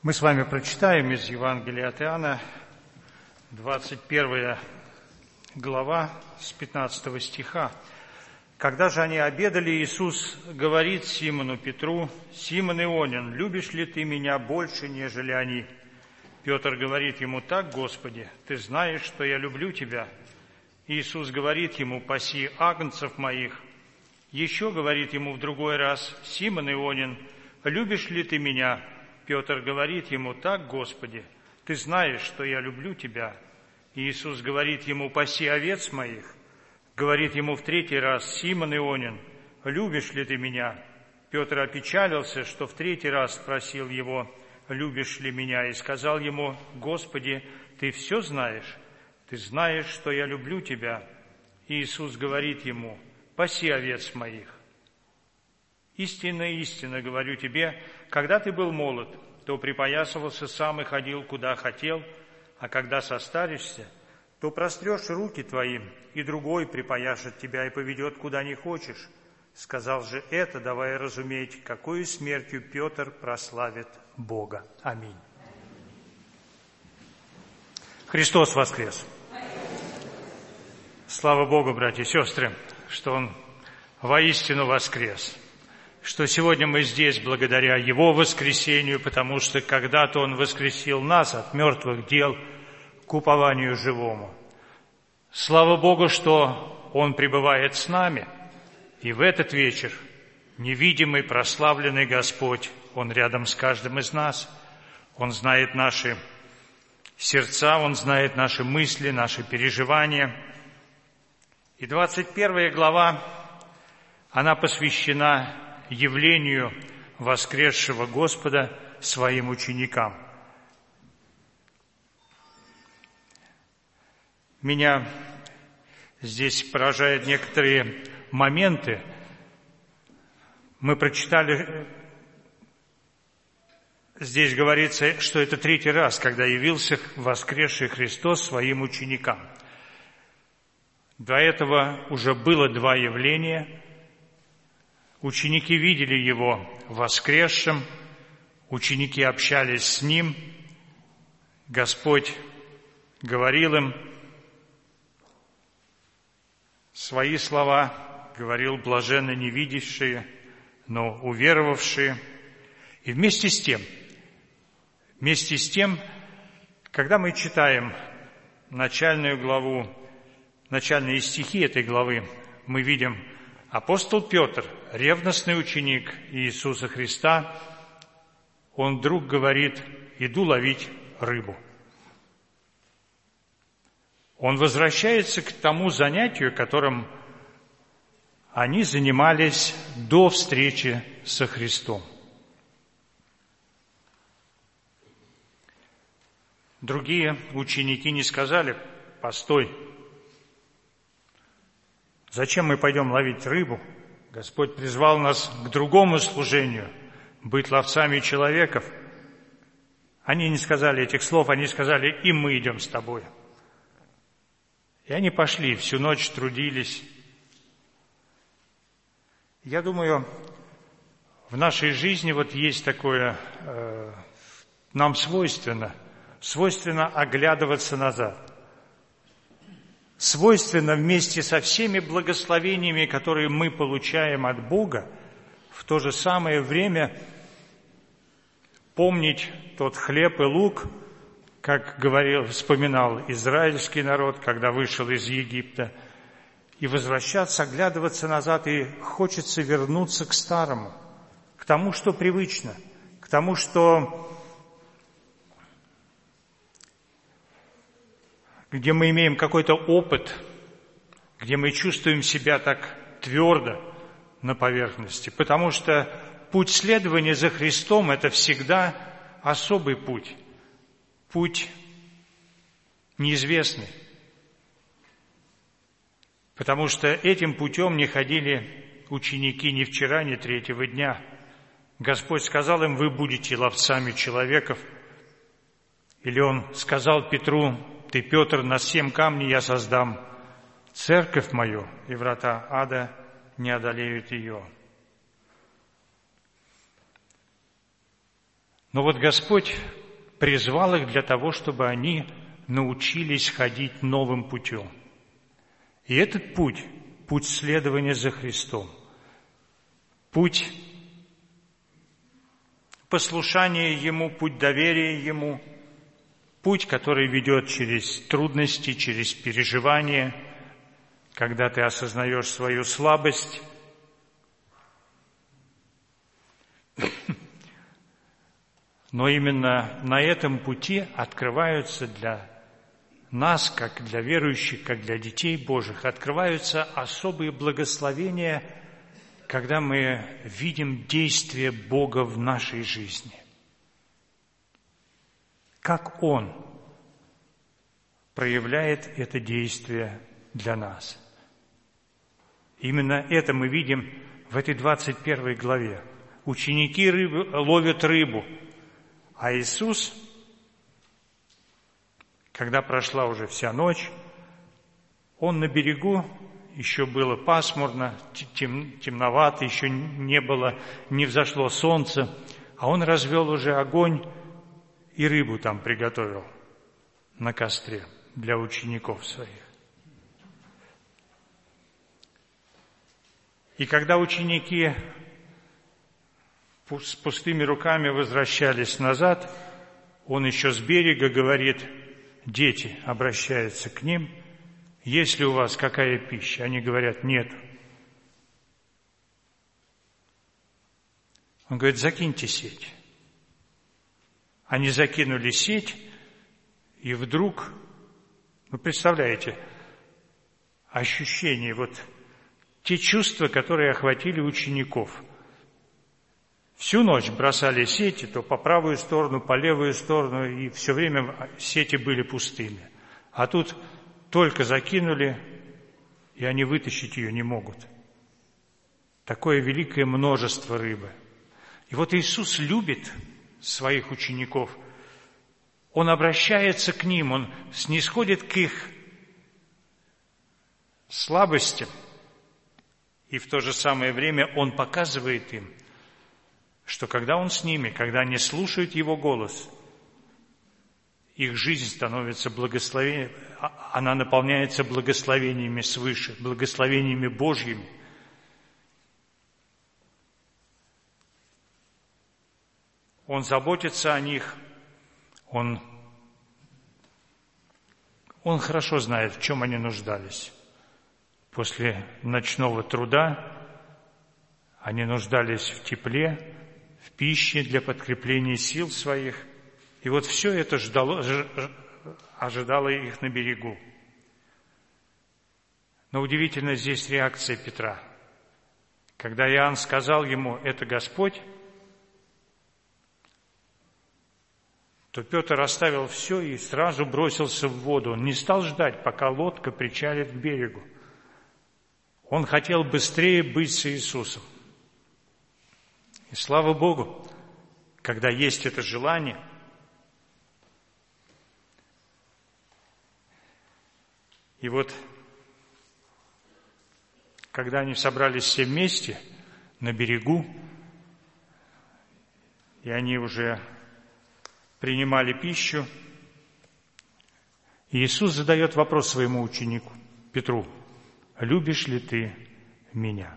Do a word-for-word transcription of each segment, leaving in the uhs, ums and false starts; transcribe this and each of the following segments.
Мы с вами прочитаем из Евангелия от Иоанна, двадцать первая глава, с пятнадцатого стиха. «Когда же они обедали, Иисус говорит Симону Петру: „Симон Ионин, любишь ли ты меня больше, нежели они?“ Петр говорит ему: „Так, Господи, ты знаешь, что я люблю тебя“. Иисус говорит ему: „Паси агнцев моих“. Еще говорит ему в другой раз: „Симон Ионин, любишь ли ты меня?“ Петр говорит ему: „Так, Господи, ты знаешь, что я люблю тебя“. Иисус говорит ему: „Паси овец моих“. Говорит ему в третий раз: „Симон Ионин, любишь ли ты меня?“ Петр опечалился, что в третий раз спросил его: „Любишь ли меня?“ и сказал ему: „Господи, ты все знаешь, ты знаешь, что я люблю тебя“. Иисус говорит ему: „Паси овец моих“. Истинно, истинно говорю тебе, когда ты был молод, то припоясывался сам и ходил, куда хотел, а когда состаришься, то прострешь руки твои, и другой припояшет тебя и поведет, куда не хочешь. Сказал же это, давая разуметь, какою смертью Петр прославит Бога. Аминь. Христос воскрес! Слава Богу, братья и сестры, что Он воистину воскрес, что сегодня мы здесь благодаря Его воскресению, потому что когда-то Он воскресил нас от мертвых дел к упованию живому. Слава Богу, что Он пребывает с нами, и в этот вечер невидимый, прославленный Господь, Он рядом с каждым из нас. Он знает наши сердца, Он знает наши мысли, наши переживания. И двадцать первая глава, она посвящена явлению воскресшего Господа своим ученикам. Меня здесь поражают некоторые моменты. Мы прочитали, здесь говорится, что это третий раз, когда явился воскресший Христос своим ученикам. До этого уже было два явления. Ученики видели Его воскресшим, ученики общались с Ним, Господь говорил им свои слова, говорил: блаженны не видящие, но уверовавшие. И вместе с тем, вместе с тем, когда мы читаем начальную главу, начальные стихи этой главы, мы видим: апостол Петр, ревностный ученик Иисуса Христа, он вдруг говорит: иду ловить рыбу. Он возвращается к тому занятию, которым они занимались до встречи со Христом. Другие ученики не сказали: постой, зачем мы пойдем ловить рыбу? Господь призвал нас к другому служению, быть ловцами человеков. Они не сказали этих слов, они сказали: и мы идем с тобой. И они пошли, всю ночь трудились. Я думаю, в нашей жизни вот есть такое, э, нам свойственно, свойственно оглядываться назад. Свойственно вместе со всеми благословениями, которые мы получаем от Бога, в то же самое время помнить тот хлеб и лук, как говорил, вспоминал израильский народ, когда вышел из Египта, и возвращаться, оглядываться назад, и хочется вернуться к старому, к тому, что привычно, к тому, что где мы имеем какой-то опыт, где мы чувствуем себя так твердо на поверхности, потому что путь следования за Христом – это всегда особый путь, путь неизвестный, потому что этим путем не ходили ученики ни вчера, ни третьего дня. Господь сказал им: вы будете ловцами человеков. Или Он сказал Петру: ты, Петр, на семь камней я создам церковь мою, и врата ада не одолеют ее. Но вот Господь призвал их для того, чтобы они научились ходить новым путем. И этот путь, путь следования за Христом, путь послушания Ему, путь доверия Ему, путь, который ведет через трудности, через переживания, когда ты осознаешь свою слабость. Но именно на этом пути открываются для нас, как для верующих, как для детей Божьих, открываются особые благословения, когда мы видим действие Бога в нашей жизни. Как Он проявляет это действие для нас. Именно это мы видим в этой двадцать первой главе. Ученики рыбы, ловят рыбу, а Иисус, когда прошла уже вся ночь, Он на берегу, еще было пасмурно, тем, темновато, еще не было, не взошло солнце, а Он развел уже огонь и рыбу там приготовил на костре для учеников своих. И когда ученики с пустыми руками возвращались назад, Он еще с берега говорит, дети, обращаются к ним, есть ли у вас какая пища? Они говорят, нет. Он говорит, закиньте сеть. Они закинули сеть, и вдруг, вы представляете, ощущение, вот те чувства, которые охватили учеников. Всю ночь бросали сети, то по правую сторону, по левую сторону, и все время сети были пустыми. А тут только закинули, и они вытащить ее не могут. Такое великое множество рыбы. И вот Иисус любит своих учеников. Он обращается к ним, Он снисходит к их слабостям, и в то же самое время Он показывает им, что когда Он с ними, когда они слушают Его голос, их жизнь становится благословением, она наполняется благословениями свыше, благословениями Божьими. Он заботится о них, Он, Он хорошо знает, в чем они нуждались. После ночного труда они нуждались в тепле, в пище для подкрепления сил своих. И вот все это ждало, ожидало их на берегу. Но удивительно здесь реакция Петра. Когда Иоанн сказал ему, это Господь, то Петр оставил все и сразу бросился в воду. Он не стал ждать, пока лодка причалит к берегу. Он хотел быстрее быть с Иисусом. И слава Богу, когда есть это желание, и вот, когда они собрались все вместе на берегу, и они уже принимали пищу, Иисус задает вопрос своему ученику, Петру, «Любишь ли ты меня?»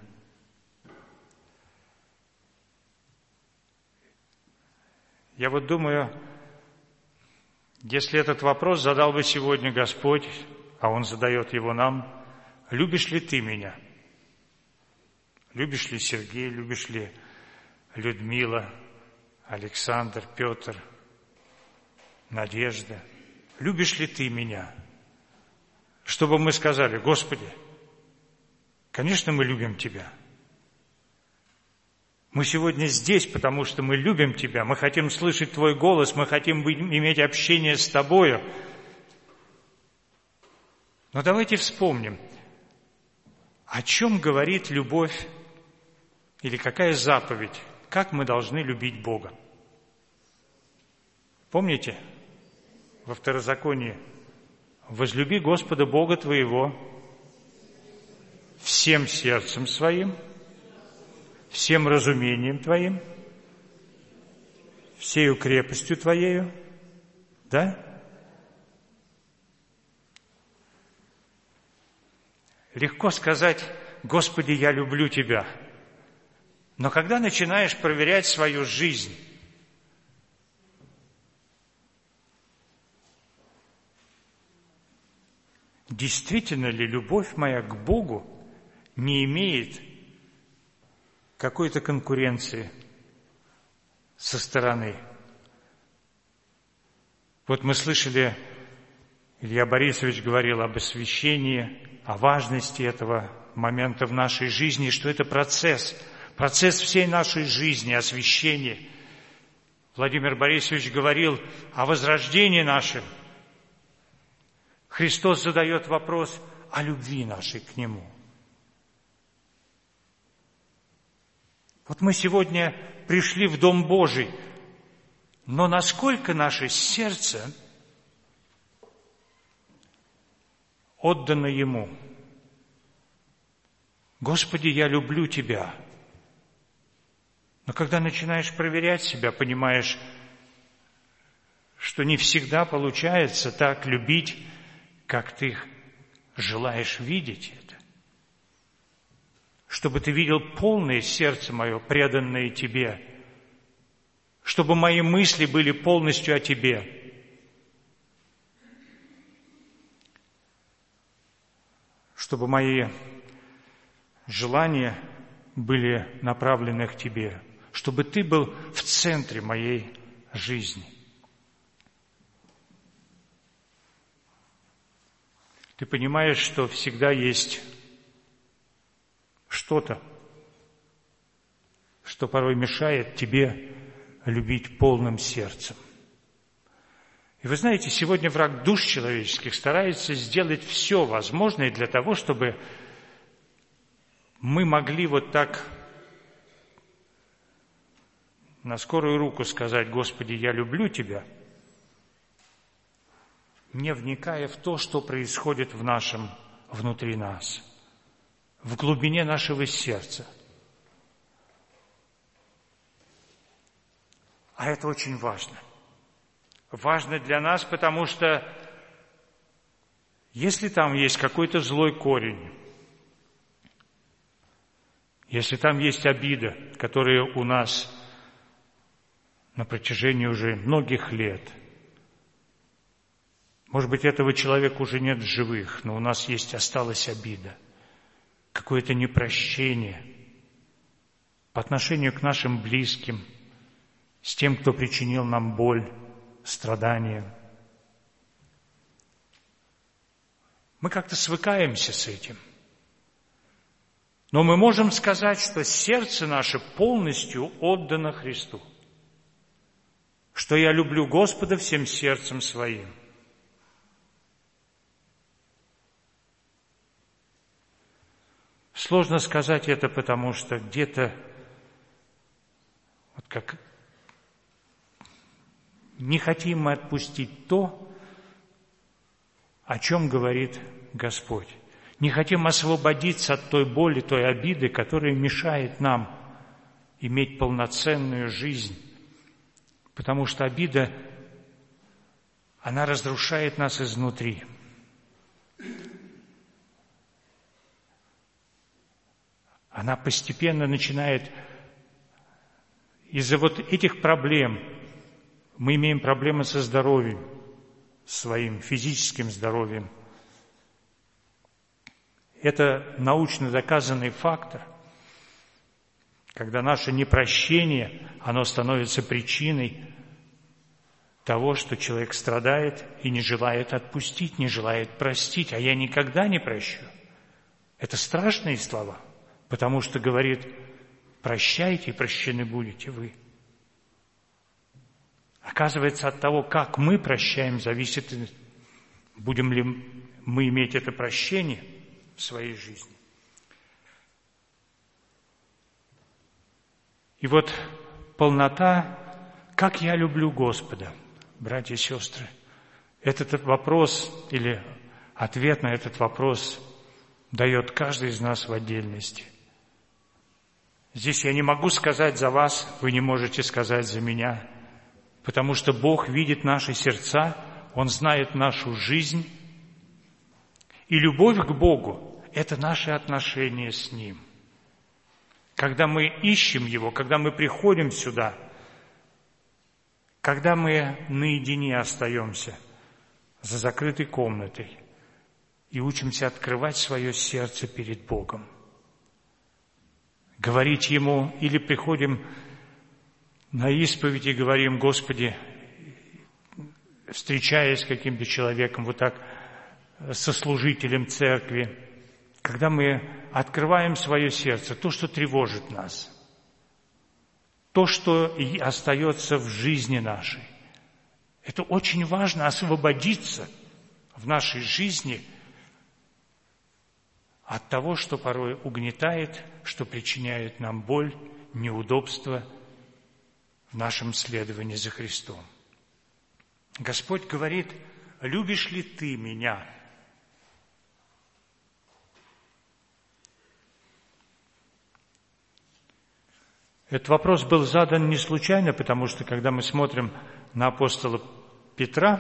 Я вот думаю, если этот вопрос задал бы сегодня Господь, а Он задает его нам, «Любишь ли ты меня?» Любишь ли Сергей, любишь ли Людмила, Александр, Петр, Надежда? Любишь ли ты меня? Чтобы мы сказали, Господи, конечно, мы любим Тебя. Мы сегодня здесь, потому что мы любим Тебя, мы хотим слышать Твой голос, мы хотим быть, иметь общение с Тобою. Но давайте вспомним, о чем говорит любовь или какая заповедь, как мы должны любить Бога. Помните, во Второзаконии, возлюби Господа Бога твоего всем сердцем своим, всем разумением твоим всею крепостью Твоею, да? Легко сказать: Господи, я люблю Тебя. Но когда начинаешь проверять свою жизнь, действительно ли любовь моя к Богу не имеет какой-то конкуренции со стороны? Вот мы слышали, Илья Борисович говорил об освящении, о важности этого момента в нашей жизни, что это процесс, процесс всей нашей жизни, освящения. Владимир Борисович говорил о возрождении нашем. Христос задает вопрос о любви нашей к Нему. Вот мы сегодня пришли в Дом Божий, но насколько наше сердце отдано Ему? Господи, я люблю Тебя. Но когда начинаешь проверять себя, понимаешь, что не всегда получается так любить, как ты желаешь видеть это. Чтобы ты видел полное сердце мое, преданное Тебе. Чтобы мои мысли были полностью о Тебе. Чтобы мои желания были направлены к Тебе. Чтобы Ты был в центре моей жизни. Ты понимаешь, что всегда есть что-то, что порой мешает тебе любить полным сердцем. И вы знаете, сегодня враг душ человеческих старается сделать все возможное для того, чтобы мы могли вот так на скорую руку сказать: Господи, я люблю Тебя, не вникая в то, что происходит в нашем, внутри нас, в глубине нашего сердца. А это очень важно. Важно для нас, потому что если там есть какой-то злой корень, если там есть обида, которая у нас на протяжении уже многих лет, может быть, этого человека уже нет в живых, но у нас есть, осталась обида, какое-то непрощение по отношению к нашим близким, с тем, кто причинил нам боль, страдания. Мы как-то свыкаемся с этим. Но мы можем сказать, что сердце наше полностью отдано Христу, что я люблю Господа всем сердцем своим. Сложно сказать это, потому что где-то вот как не хотим мы отпустить то, о чем говорит Господь. Не хотим освободиться от той боли, той обиды, которая мешает нам иметь полноценную жизнь. Потому что обида, она разрушает нас изнутри. Она постепенно начинает, из-за вот этих проблем, мы имеем проблемы со здоровьем, своим физическим здоровьем. Это научно доказанный фактор, когда наше непрощение, оно становится причиной того, что человек страдает и не желает отпустить, не желает простить, а я никогда не прощу. Это страшные слова. Потому что говорит: прощайте, и прощены будете вы. Оказывается, от того, как мы прощаем, зависит, будем ли мы иметь это прощение в своей жизни. И вот полнота, как я люблю Господа, братья и сестры, этот вопрос или ответ на этот вопрос дает каждый из нас в отдельности. Здесь я не могу сказать за вас, вы не можете сказать за меня. потому что Бог видит наши сердца, Он знает нашу жизнь. И любовь к Богу – это наши отношения с Ним. Когда мы ищем Его, когда мы приходим сюда, когда мы наедине остаемся за закрытой комнатой и учимся открывать свое сердце перед Богом, говорить Ему, или приходим на исповедь и говорим: Господи, встречаясь с каким-то человеком, вот так, со служителем церкви, когда мы открываем свое сердце, то, что тревожит нас, то, что и остается в жизни нашей, это очень важно — освободиться в нашей жизни от того, что порой угнетает, что причиняет нам боль, неудобства в нашем следовании за Христом. Господь говорит: любишь ли ты меня? Этот вопрос был задан не случайно, потому что, когда мы смотрим на апостола Петра,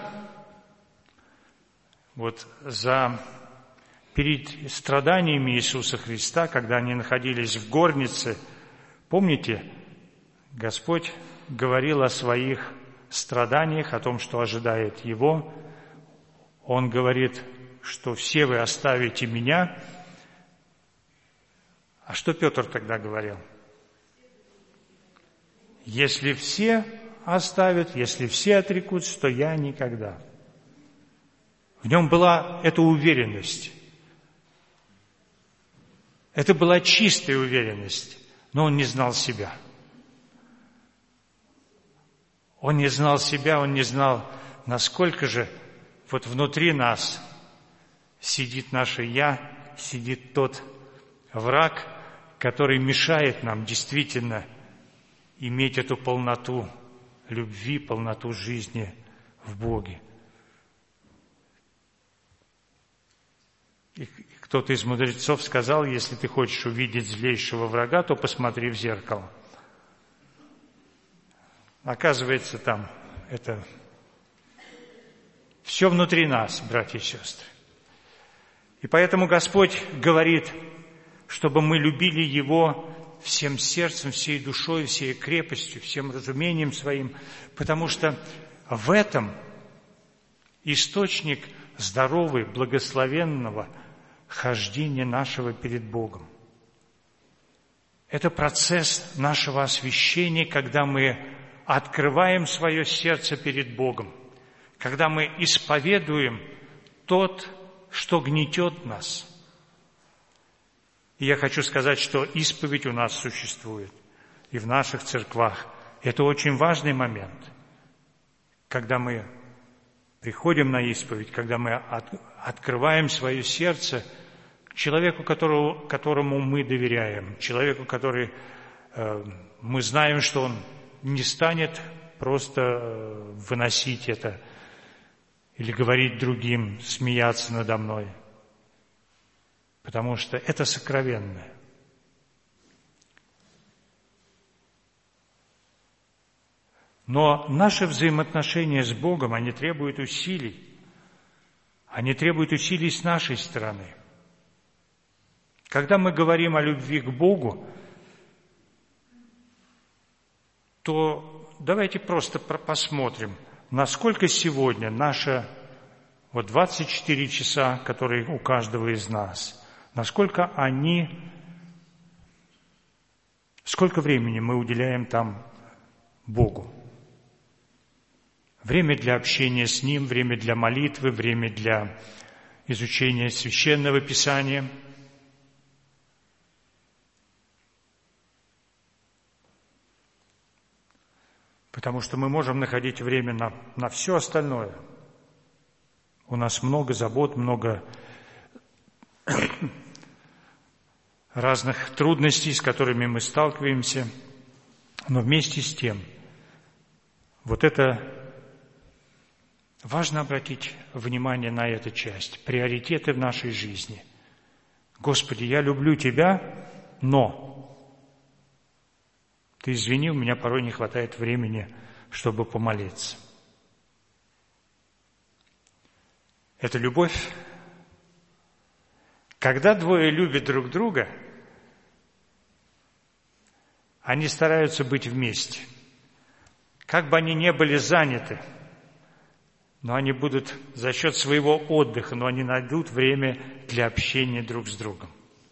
вот за, перед страданиями Иисуса Христа, когда они находились в горнице, помните, Господь говорил о своих страданиях, о том, что ожидает Его. Он говорит, что все вы оставите Меня. А что Петр тогда говорил? Если все оставят, если все отрекутся, то я никогда. В нем была эта уверенность. Это была чистая уверенность, но он не знал себя. Он не знал себя, он не знал, насколько же вот внутри нас сидит наше «я», сидит тот враг, который мешает нам действительно иметь эту полноту любви, полноту жизни в Боге. И кто-то из мудрецов сказал: если ты хочешь увидеть злейшего врага, то посмотри в зеркало. Оказывается, там это все внутри нас, братья и сестры. И поэтому Господь говорит, чтобы мы любили Его всем сердцем, всей душой, всей крепостью, всем разумением своим, потому что в этом источник здорового, благословенного хождения нашего перед Богом. Это процесс нашего освящения, когда мы открываем свое сердце перед Богом, когда мы исповедуем тот, что гнетет нас. И я хочу сказать, что исповедь у нас существует и в наших церквах. Это очень важный момент, когда мы приходим на исповедь, когда мы от, открываем свое сердце к человеку, которого, которому мы доверяем, человеку, который э, мы знаем, что он не станет просто э, выносить это или говорить другим, смеяться надо мной. Потому что это сокровенное. Но наши взаимоотношения с Богом, они требуют усилий. Они требуют усилий с нашей стороны. Когда мы говорим о любви к Богу, то давайте просто посмотрим, насколько сегодня наши вот двадцать четыре часа, которые у каждого из нас, насколько они, сколько времени мы уделяем там Богу. Время для общения с Ним, время для молитвы, время для изучения Священного Писания. Потому что мы можем находить время на, на все остальное. У нас много забот, много разных трудностей, с которыми мы сталкиваемся. Но вместе с тем, вот это важно обратить внимание на эту часть, приоритеты в нашей жизни. Господи, я люблю Тебя, но Ты извини, у меня порой не хватает времени, чтобы помолиться. Это любовь. Когда двое любят друг друга, они стараются быть вместе. Как бы они ни были заняты, но они будут за счет своего отдыха, но они найдут время для общения друг с другом.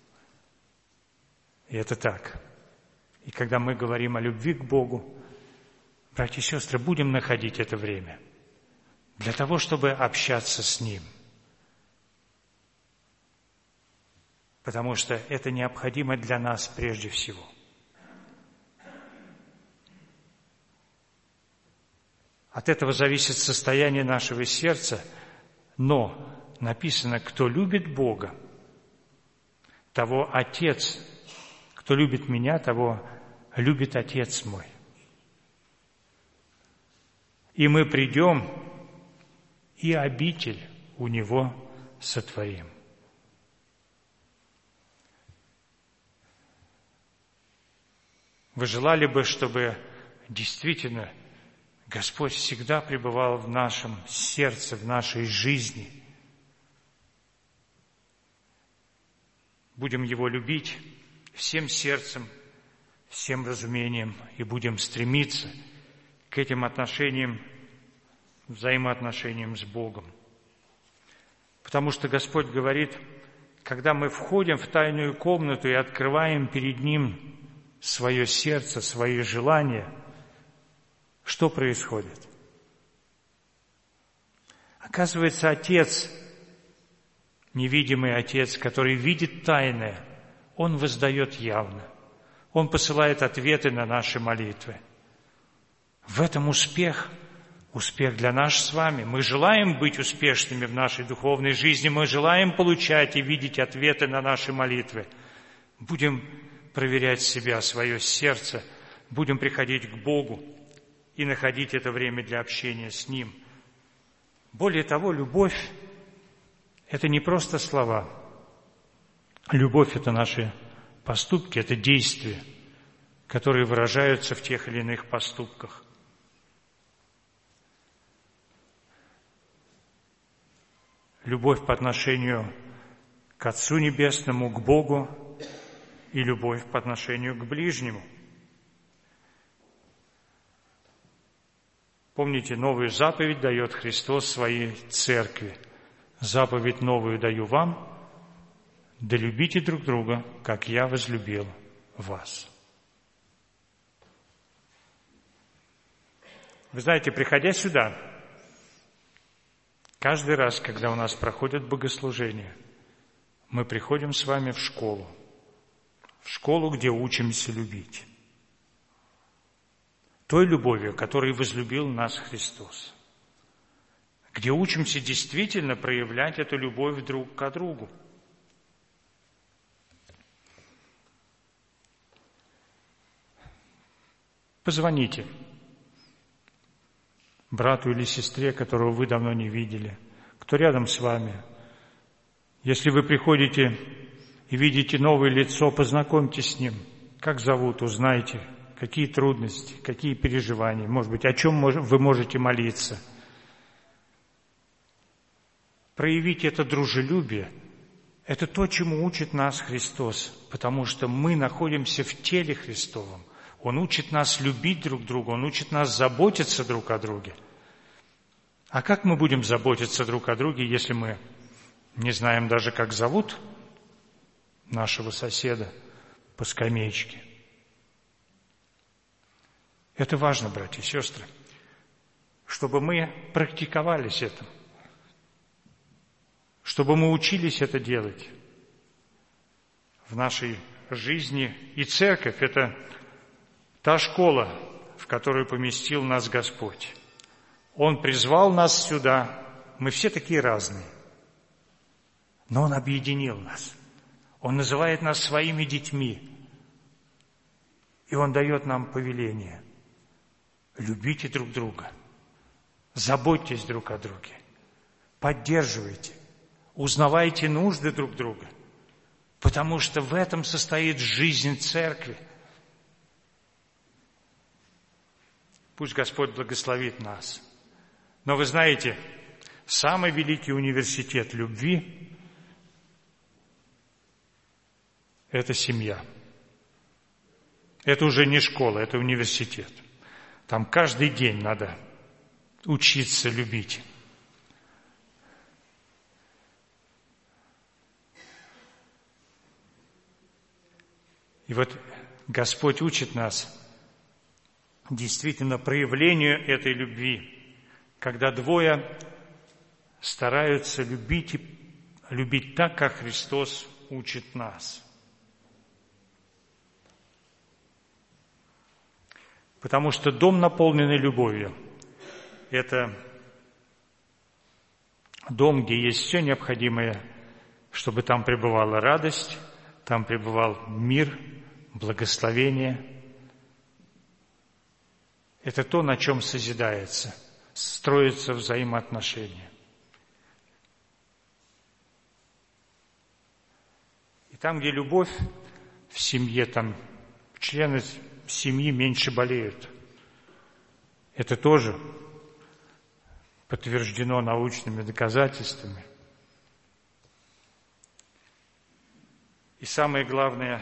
И это так. И когда мы говорим о любви к Богу, братья и сестры, будем находить это время для того, чтобы общаться с Ним. Потому что это необходимо для нас прежде всего. От этого зависит состояние нашего сердца, но написано, кто любит Бога, того Отец, кто любит меня, того любит Отец мой. И мы придем, и обитель у Него сотворим. Вы желали бы, чтобы действительно Господь всегда пребывал в нашем сердце, в нашей жизни. Будем Его любить всем сердцем, всем разумением и будем стремиться к этим отношениям, взаимоотношениям с Богом. Потому что Господь говорит, когда мы входим в тайную комнату и открываем перед Ним свое сердце, свои желания, что происходит? Оказывается, Отец, невидимый Отец, который видит тайное, Он воздает явно. Он посылает ответы на наши молитвы. В этом успех, успех для нас с вами. Мы желаем быть успешными в нашей духовной жизни, мы желаем получать и видеть ответы на наши молитвы. Будем проверять себя, свое сердце, будем приходить к Богу и находить это время для общения с Ним. Более того, любовь – это не просто слова. Любовь – это наши поступки, это действия, которые выражаются в тех или иных поступках. Любовь по отношению к Отцу Небесному, к Богу, и любовь по отношению к ближнему. Помните, новую заповедь дает Христос своей церкви. Заповедь новую даю вам, да любите друг друга, как я возлюбил вас. Вы знаете, приходя сюда, каждый раз, когда у нас проходят богослужения, мы приходим с вами в школу. В школу, где учимся любить. Той любовью, которой возлюбил нас Христос. Где учимся действительно проявлять эту любовь друг к другу. Позвоните брату или сестре, которого вы давно не видели, кто рядом с вами. Если вы приходите и видите новое лицо, познакомьтесь с ним. Как зовут, узнайте, какие трудности, какие переживания, может быть, о чем вы можете молиться. Проявить это дружелюбие – это то, чему учит нас Христос, потому что мы находимся в теле Христовом. Он учит нас любить друг друга, Он учит нас заботиться друг о друге. А как мы будем заботиться друг о друге, если мы не знаем даже, как зовут нашего соседа по скамеечке? Это важно, братья и сестры, чтобы мы практиковались этим, чтобы мы учились это делать в нашей жизни. И церковь – это та школа, в которую поместил нас Господь. Он призвал нас сюда, мы все такие разные, но Он объединил нас. Он называет нас своими детьми. И Он дает нам повеление. Любите друг друга. Заботьтесь друг о друге. Поддерживайте. Узнавайте нужды друг друга. Потому что в этом состоит жизнь церкви. Пусть Господь благословит нас. Но вы знаете, самый великий университет любви – это семья. Это уже не школа, это университет. Там каждый день надо учиться любить. И вот Господь учит нас действительно проявлению этой любви, когда двое стараются любить, любить так, как Христос учит нас. Потому что дом, наполненный любовью, это дом, где есть все необходимое, чтобы там пребывала радость, там пребывал мир, благословение. Это то, на чем созидается, строятся взаимоотношения. И там, где любовь в семье, там члены семьи меньше болеют. Это тоже подтверждено научными доказательствами. И самое главное,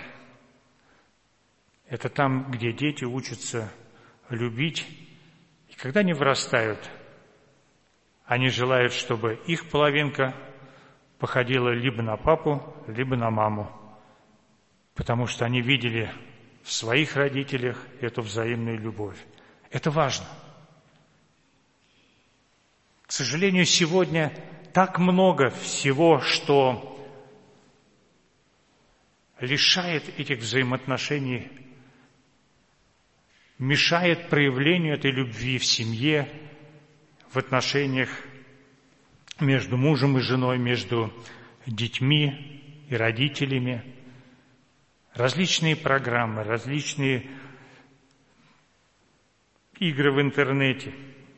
это там, где дети учатся любить, и когда они вырастают, они желают, чтобы их половинка походила либо на папу, либо на маму, потому что они видели в своих родителях эту взаимную любовь. Это важно. К сожалению, сегодня так много всего, что лишает этих взаимоотношений, мешает проявлению этой любви в семье, в отношениях между мужем и женой, между детьми и родителями. Различные программы, различные игры в интернете.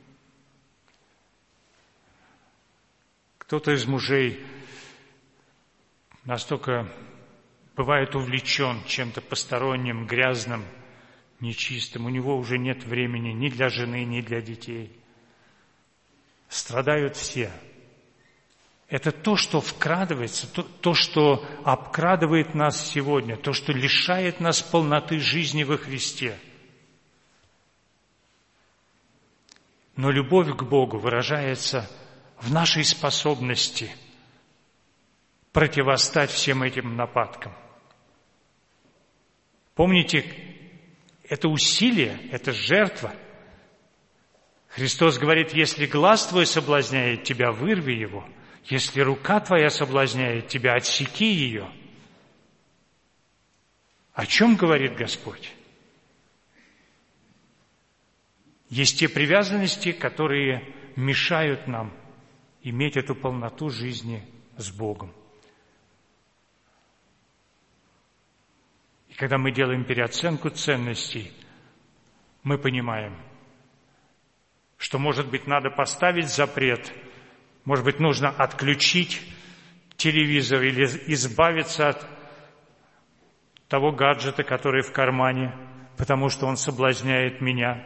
Кто-то из мужей настолько бывает увлечен чем-то посторонним, грязным, нечистым. У него уже нет времени ни для жены, ни для детей. Страдают все. Это то, что вкрадывается, то, то, что обкрадывает нас сегодня, то, что лишает нас полноты жизни во Христе. Но любовь к Богу выражается в нашей способности противостать всем этим нападкам. Помните, это усилие, это жертва. Христос говорит, если глаз твой соблазняет тебя, вырви его. Если рука твоя соблазняет тебя, отсеки ее. О чем говорит Господь? Есть те привязанности, которые мешают нам иметь эту полноту жизни с Богом. И когда мы делаем переоценку ценностей, мы понимаем, что, может быть, надо поставить запрет, может быть, нужно отключить телевизор или избавиться от того гаджета, который в кармане, потому что он соблазняет меня.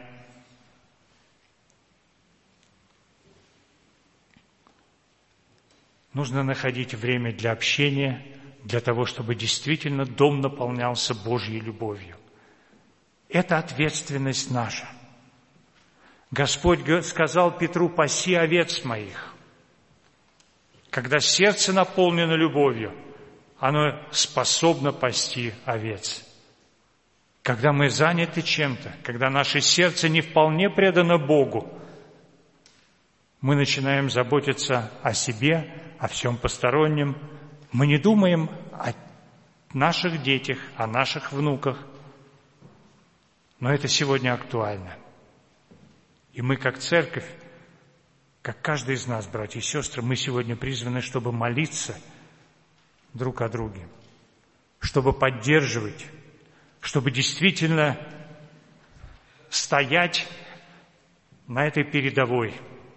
Нужно находить время для общения, для того, чтобы действительно дом наполнялся Божьей любовью. Это ответственность наша. Господь сказал Петру: «Паси овец моих». Когда сердце наполнено любовью, оно способно пасти овец. Когда мы заняты чем-то, когда наше сердце не вполне предано Богу, мы начинаем заботиться о себе, о всем постороннем. Мы не думаем о наших детях, о наших внуках. Но это сегодня актуально. И мы, как церковь, как каждый из нас, братья и сестры, мы сегодня призваны, чтобы молиться друг о друге, чтобы поддерживать, чтобы действительно стоять на этой передовой,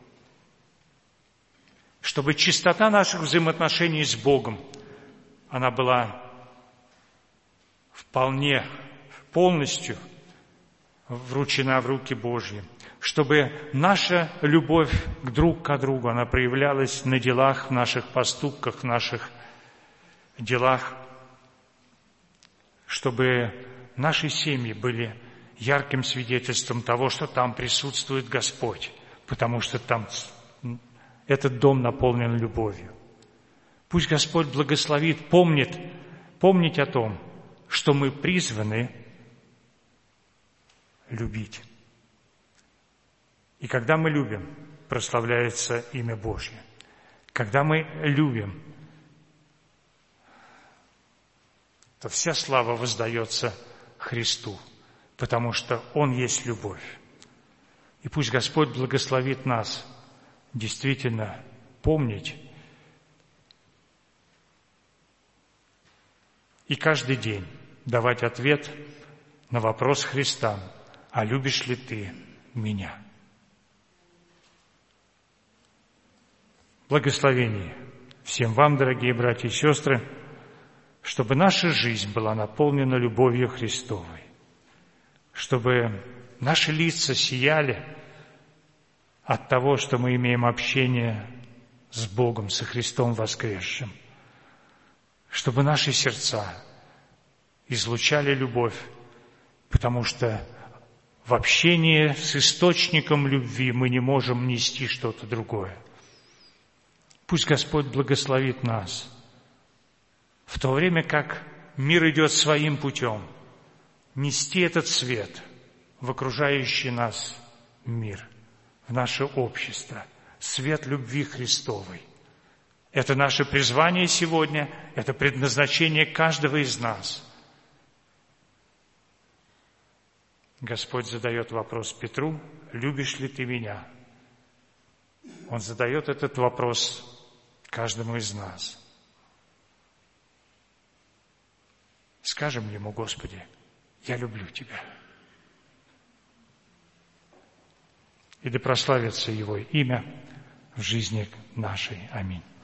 чтобы чистота наших взаимоотношений с Богом, она была вполне, полностью вручена в руки Божьи, чтобы наша любовь к друг к другу, она проявлялась на делах, в наших поступках, в наших делах, чтобы наши семьи были ярким свидетельством того, что там присутствует Господь, потому что там этот дом наполнен любовью. Пусть Господь благословит, помнит, помнить о том, что мы призваны любить. И когда мы любим, прославляется имя Божье. Когда мы любим, то вся слава воздается Христу, потому что Он есть любовь. И пусть Господь благословит нас действительно помнить и каждый день давать ответ на вопрос Христа: «А любишь ли ты меня?» Благословение всем вам, дорогие братья и сестры, чтобы наша жизнь была наполнена любовью Христовой, чтобы наши лица сияли от того, что мы имеем общение с Богом, со Христом воскресшим, чтобы наши сердца излучали любовь, потому что в общении с источником любви мы не можем нести что-то другое. Пусть Господь благословит нас, в то время как мир идет своим путем, нести этот свет в окружающий нас мир, в наше общество, свет любви Христовой. Это наше призвание сегодня, это предназначение каждого из нас. Господь задает вопрос Петру: «Любишь ли ты меня?» Он задает этот вопрос каждому из нас. Скажем Ему: «Господи, я люблю Тебя». И да прославится Его имя в жизни нашей. Аминь.